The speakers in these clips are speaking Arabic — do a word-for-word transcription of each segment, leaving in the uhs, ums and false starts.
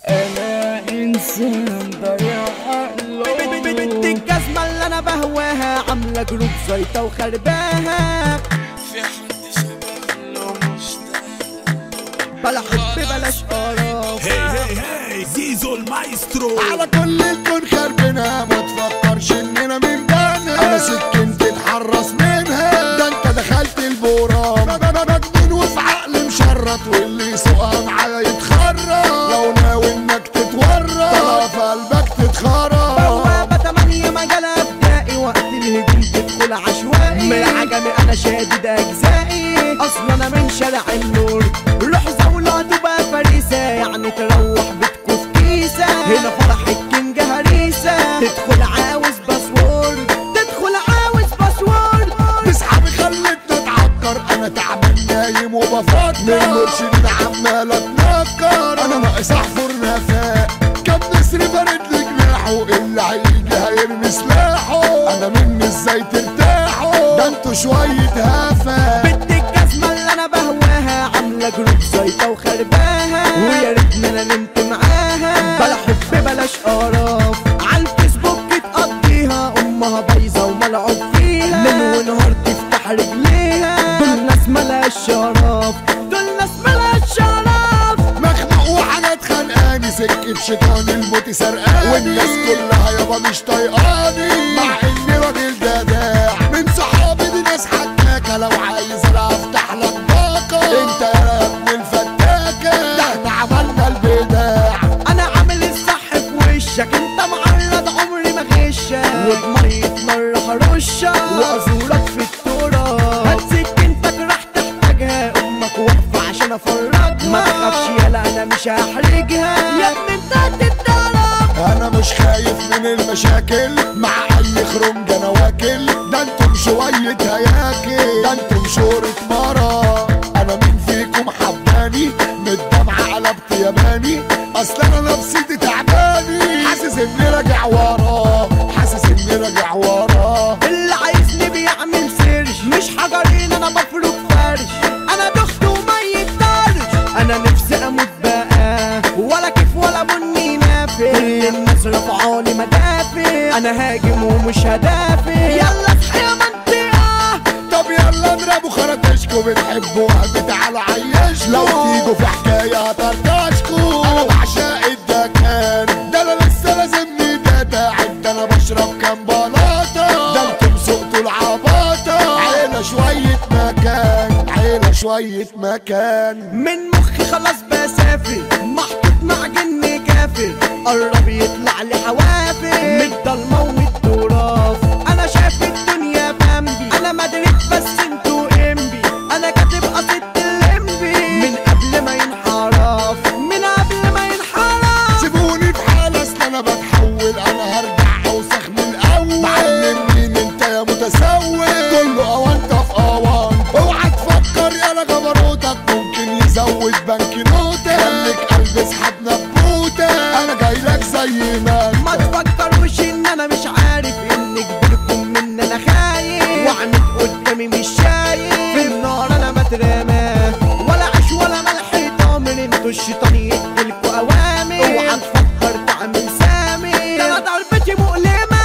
انا انسان ضيع عقله. بنت الجزمة اللي انا بهواها عاملة جروب زيطة وخرباها. في حد شبه له مشتاق بلا حب بلاش قرف. هي هي هي زيزو المايسترو. على كل الكون خربنا ما تفكرش اننا من بنا. انا سكنت اتحرص منها، ده انت دخلت البورام. مجنون وفي عقل مشرط، واللي يسوقها معايا يتخرب. لو ناوي انك تتورط طلع في قلبك تتخرب. بوابة تمانية مجال ابدائي، وقت الهجوم تدخل عشوائي. من العجمي انا شادد اجزائي، اصلا انا من شارع النور. روح زولة تبقى فريسة، يعني تروح بيتكو في كيسة. هنا فرح الكينج هريسة، تدخل عاوز باسورد، تدخل عاوز باسورد. بسحبي خلتنا اتعكر، انا تعبان نايم وبفكر. من المرشدين عمال اتنكر، انا ناقص احفر نفاق. كم نسر بارد لجناحه، اللي هيجي هيرمي سلاحه. انا مني ازاي ترتاحوا، ده انتوا شوية هفا. بنت الجزمة اللي انا بهواها عاملة جروب زيطة وخرباها. ويا ريتني انا نمت معاها. بلا حب بلاش قرف، عالفيسبوك تقضيها. امها بايظة وملعوب فيها، ليل ونهار تفتح رجليها. دول ناس ملهاش شرف، دول ناس ملهاش شرف. مخنوق وحاجات خانقاني، سكة شيطان الموت سرقاني. والناس كلها يابا مش طايقاني، مع اني راجل جداع. من صحابي دي ناس حكاكة، لو عايز انا افتح لك باقة. انت يا ابن الفتاكة، ده احنا عملنا البداع. انا عامل الصح في وشك، انت معرض عمري ما غشك. وبمية نار هرشك، وازورك في التراب. هات سكينتك راح تحتاجها، امك واقفة عشان افرجها. ما تخافش يالا انا مش هحرجها، يا ابني انت هتتضرب. انا مش خايف من المشاكل، مع اي خرنج انا واكل. ده انتم شوية هياكل، ده انتم شورة مرة. انا مين فيكم حباني، من الدمعة قلبت ياباني. اصل انا نفسيتي تعباني، حاسس اني راجع وراه، حاسس اني راجع وراه. اللي عايزني بيعمل سيرش، مش حجرين انا بفرك فرش. انا دخت وما يقدرش، انا نفسي اموت بقى. ولا كيف ولا بني نافع، كل الناس رفعاني مدافع. انا هاجم ومش هدافع، يلا اصحى يا منطقة. طب يلا اضربوا خرطشكوا، بتحبوا قلبي تعالوا عيشكوا. لو تيجوا في حكاية هطرطشكوا، انا بعشق الدكان. ده انا لسه لازمني داتا، ده انا بشرب كام بلاطة. ده انتم سقتوا العباطة، عيلة شوية مكان، عيلة شوية مكان. من مخي خلاص بسافر، محطوط مع جن كافر. قرب يطلع لي حوافر، من الضلمة والتراف. انا شايف الدنيا بامبي، انا مدرك بس انتوا امبي. انا كاتب قصيدة الليمبي من قبل ما ينحرف، من قبل ما ينحرف. سيبوني في حالي، اصل انا بتحول. انا هرجع اوسخ من الاول. معلم مين انت يا متسول، كله اوانطة في اوان. اوعى تفكر يالا جبروتك ممكن يزود بنك نوتك. خليك قلب اسحب نبوتك، انا جايلك زي ما ما تفكروش ان انا مش عارف، ان كبيركم من انا خايف. وعنت قدامي مش شايف، في النار انا بترمى. ولا عيش ولا ملح طامر، انتوا الشيطان يديلكوا اوامر. اوعى تفكر تعمل سامي، ده انا ضربتي مؤلمة.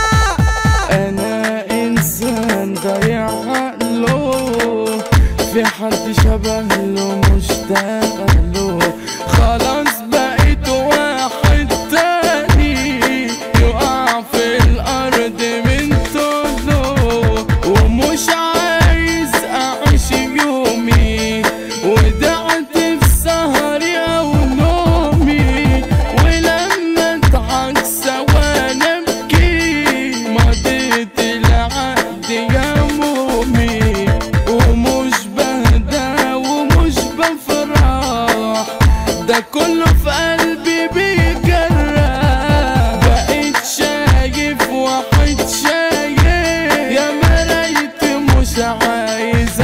انا انسان ضيع عقله، في حد شبه له مشتاق له. خلاص بقيت واحد تاني، يقع في الارض من طوله. ومش عايز اعيش يومي، ودعت في سهري او نومي. ولما اتعكس وانا ابكي، مضيت العقد يا مومي. ومش بهدى ومش بفرح، ده كله في قلبي بيجرح. بقيت شايف واحد شايف، يا مرايتي مش عايز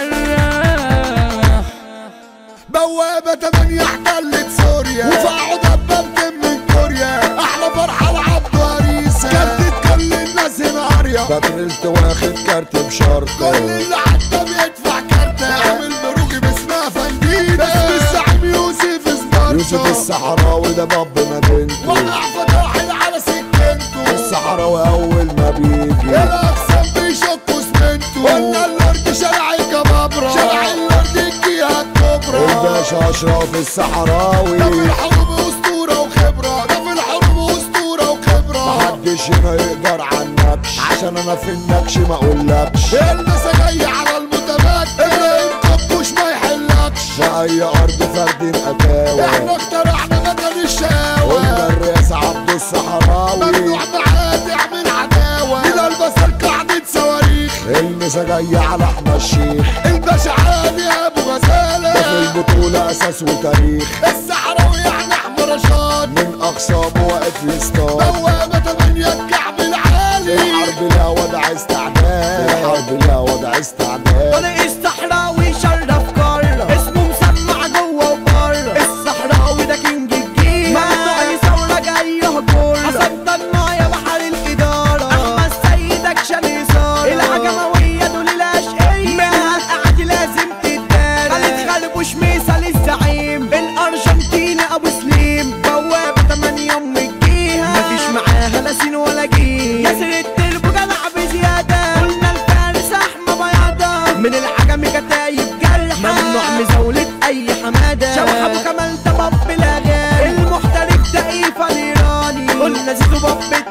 اسرح. بوابة تمانية احتلت سوريا، وفقعوا دبابة من كوريا. احلى فرحة العبد هريسة، كارت كل الناس هنا قرية. بطلت واخد كارت بشرطة، كل اللي عدى بيدفع كارت. عامل بروجي باسمها فندينا، بس الزعيم يوسف سبارتا. يوسف الصحراوي ده باب مدينته ولع فتاحل على سكنته الصحراوي اول ما بيجي الاقسام بيشكوا سمنته قلنا الارض شارع الكبابرة شارع الارض الجهة الكبرى الباشا اشرف الصحراوي ده في الحروب اسطورة وخبرة ده في الحروب اسطورة وخبرة محدش هنا يقدر عنكش عشان انا في النكش ما اقولكش المسا جاي على المتمكن ابراهيم كبوش ما يحلكش في اي ارض فردين اتاوى احنا اخترعنا مكان الشاوى قلنا الرئيس عبد الصحراوي ممنوع معاه تعمل عداوة الى البصر قاعدة صواريخ المسا جاي على احمد الشيخ الباشا عادي ابو غزالة ده في البطولة اساس وتاريخ الصحراوي يعني احمد رشاد من اقسامه واقف يصطاد بوابة تمانية الكعب العالي الحرب لا وضع استعداد الحرب لا وضع استعداد طريق الصحراوي شرف كار اسمه مسمع جوه وبره الصحراوي ده كينج الجيل ممنوع ثورة جاي يهجر حسن طناع يا بحر الإدارة أحمد سيد أكشن إثارة العجموية دول الأشقية منها القعد لازم تتدارى خالد خلبوش ميسا للزعيم الأرجنتيني أبو سليم بوابة تمانية أم الجيهة مفيش معاها لا سين ولا جيم ياسر التلبو جدع بزيادة قلنا الفارس أحمى بياضة من العجم كتايب جرحة ممنوع مزاولة أي حمادة شبح أبو كمال ده باب الأغاني المحترف ده إيفا الإيراني قلنا زيزو باب